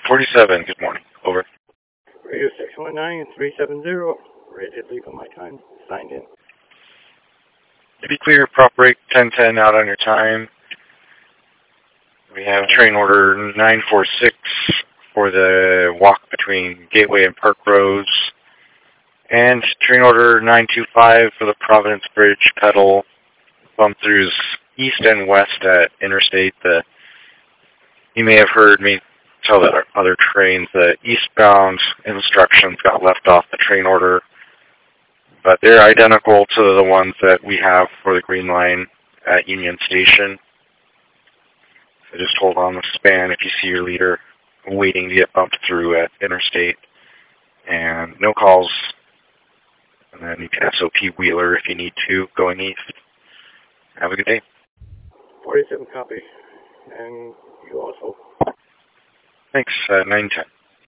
47, good morning. Over. Radio 619-370. Rated leave on my time. Signed in. To be clear, prop break 1010 out on your time. We have train order 946 for the walk between Gateway and Park Roads. And train order 925 for the Providence Bridge pedal bump throughs east and west at Interstate. You may have heard me tell that other trains the eastbound instructions got left off the train order, but they're identical to the ones that we have for the Green Line at Union Station. So just hold on the span if you see your leader waiting to get bumped through at Interstate. And no calls. And then you can SOP Wheeler if you need to, going east. Have a good day. 47 copy. And you also. Thanks, 910.